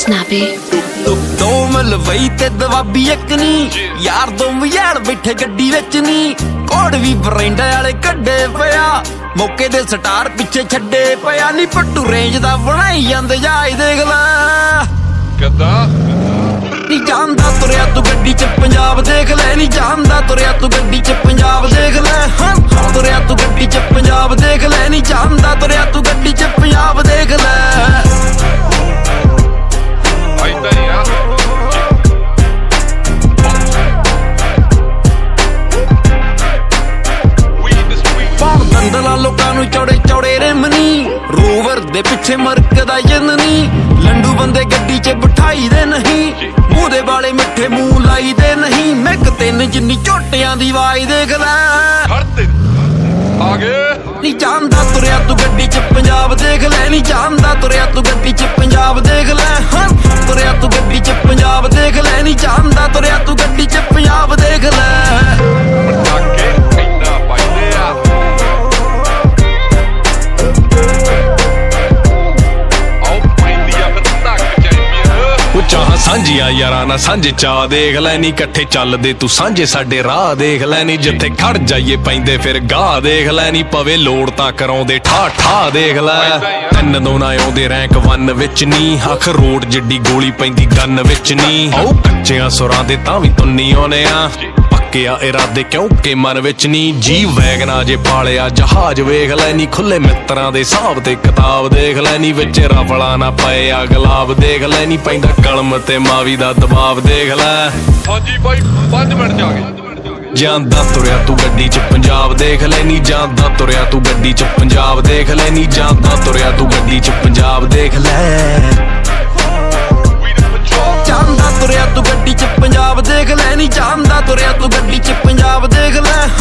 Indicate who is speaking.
Speaker 1: snappy.
Speaker 2: ਦੋ ਮਲਵਈ ਤੇ ਦਵਾਬੀ ਇੱਕ ਨੀ ਯਾਰ ਦੋ ਯਾਰ ਬੈਠੇ ਗੱਡੀ ਵਿੱਚ ਨੀ ਕੋੜ ਵੀ ਬਰੈਂਡਾ ਵਾਲੇ ਕੱਢੇ ਪਿਆ ਮੌਕੇ ਦੇ ਸਟਾਰ ਪਿੱਛੇ ਛੱਡੇ ਪਿਆ ਨੀ ਪੱਟੂ ਰੇਂਜ ਦਾ ਬਣਾਈ ਜਾਂਦੇ ਜਾਈ ਦੇਖ ਲੈ
Speaker 3: ਕਿੱਦਾਂ
Speaker 2: ਨੀ ਜਾਂਦਾ ਤੁਰਿਆ ਤੂੰ ਗੱਡੀ 'ਚ ਪੰਜਾਬ ਦੇਖ ਲੈ ਨੀ ਜਾਂਦਾ ਤੁਰਿਆ ਤੂੰ ਗੱਡੀ 'ਚ ਪੰਜਾਬ ਦੇਖ ਲੈ ਹਾਂ ਤੁਰਿਆ ਤੂੰ ਗੱਡੀ 'ਚ ਪੰਜਾਬ ਦੇਖ ਲੈ ਨੀ ਜਾਂਦਾ ਤੁਰਿਆ ਤੂੰ ਗੱਡੀ 'ਚ ਪੰਜਾਬ ਦੇਖ ਲੈ
Speaker 3: ਆਇਦਾ ਯਾਰ
Speaker 2: ਦੰਦਲਾ ਲੋਕਾਂ ਨੂੰ ਚੌੜੇ ਚੌੜੇ ਰਿਮਨੀ ਰੋਵਰ ਦੇ ਪਿੱਛੇ ਮਰਕਦਾ ਜਨਨੀ ਲੰਡੂ ਬੰਦੇ ਗੱਡੀ 'ਚ ਬਿਠਾਈ ਦੇ ਨਹੀਂ ਮੂੰਹ ਦੇ ਵਾਲੇ ਮਿੱਠੇ ਮੂੰਹ ਲਾਈ ਦੇ ਨਹੀਂ ਮਿੱਕ ਤਿੰਨ ਜਿੰਨੀ ਝੋਟਿਆਂ ਦੀ ਆਵਾਜ਼ ਦੇਖ ਲੈ
Speaker 3: ਹੜਤੇ ਆ ਗਏ
Speaker 2: ਨੀ ਜਾਂਦਾ ਤੁਰਿਆ ਤੂੰ ਗੱਡੀ 'ਚ ਪੰਜਾਬ ਦੇਖ ਲੈ ਨੀ ਜਾਂਦਾ ਤੁਰਿਆ ਤੂੰ ਗੱਡੀ 'ਚ ਪੰਜਾਬ ਦੇਖ ਲੈ ਹਾਂ ਤੁਰਿਆ ਤੂੰ ਗੱਡੀ 'ਚ ਪੰਜਾਬ ਦੇਖ ਲੈ ਨੀ ਜਾਂਦਾ ਤੁਰਿਆ ਤੂੰ ਗੱਡੀ 'ਚ ਪੰਜਾਬ ਦੇਖ ਲੈ
Speaker 3: ਪਟਾਕੇ ਇੰਨਾ ਪਾਈਦੇ ਆ
Speaker 4: ਚਾਹ ਸਾਂਝੀਆਂ ਯਾਰਾਂ ਨਾ ਸਾਂਝੇ ਚਾਹ ਦੇਖ ਲੈ ਨੀ ਇਕੱਠੇ ਚੱਲਦੇ ਤੂੰ ਸਾਂਝੇ ਸਾਡੇ ਰਾਹ ਦੇਖ ਲੈ ਨੀ ਜਿੱਥੇ ਖੜ ਜਾਈਏ ਪੈਂਦੇ ਫਿਰ ਗਾਹ ਦੇਖ ਲੈ ਨੀ ਪਵੇ ਲੋੜ ਤਾਂ ਕਰਾਉਂਦੇ ਠਾ ਠਾ ਦੇਖ ਲੈ ਤਿੰਨ ਦੋ ਨਾ ਆਉਂਦੇ ਰੈਂਕ 1 ਵਿੱਚ ਨੀ ਅੱਖ ਰੋਡ ਜਿੱਡੀ ਗੋਲੀ ਪੈਂਦੀ ਗੰਨ ਵਿੱਚ ਨੀ ਆਉ ਕੱਚਿਆਂ ਸੁਰਾਂ ਦੇ ਤਾਂ ਵੀ ਤੁੰਨੀ ਆਉਨੇ ਆ ਪੱਕਿਆ ਇਰਾਦੇ ਕਿਉਂਕਿ ਮਨ ਵਿੱਚ ਨੀ ਜੀ ਵੈਗਨਾ ਜੇ ਪਾਲਿਆ ਜਹਾਜ਼ ਵੇਖ ਲੈ ਨੀ ਖੁੱਲੇ ਮਿੱਤਰਾਂ ਦੇ ਹਿਸਾਬ ਤੇ ਕਿਤਾਬ ਦੇਖ ਲੈ ਨੀ ਵਿੱਚ ਰਫਲਾ ਨਾ ਪਏ ਆ ਗੁਲਾਬ ਦੇਖ ਲੈ ਨੀ ਪੈਂਦਾ ਕਲਮ ਤੇ ਮਾਵੀ ਦਾ ਦਬਾਬ ਦੇਖ ਲੈ
Speaker 3: ਹਾਂਜੀ ਬਾਈ 5 ਮਿੰਟ ਜਾ ਗਏ
Speaker 4: ਜਾਂਦਾ ਤੁਰਿਆ ਤੂੰ ਗੱਡੀ 'ਚ ਪੰਜਾਬ ਦੇਖ ਲੈ ਨੀ ਜਾਂਦਾ ਤੁਰਿਆ ਤੂੰ ਗੱਡੀ 'ਚ ਪੰਜਾਬ ਦੇਖ ਲੈ ਨੀ ਜਾਂਦਾ ਤੁਰਿਆ ਤੂੰ ਗੱਡੀ 'ਚ ਪੰਜਾਬ ਦੇਖ ਲੈ ਜਾਂਦਾ ਤੁਰਿਆ ਤੂੰ ਗੱਡੀ 'ਚ ਪੰਜਾਬ ਦੇਖ ਲੈ ਨੀ ਜਾਂਦਾ ਤੁਰਿਆ ਤੂੰ ਗੱਡੀ 'ਚ ਪੰਜਾਬ ਦੇਖ ਲੈ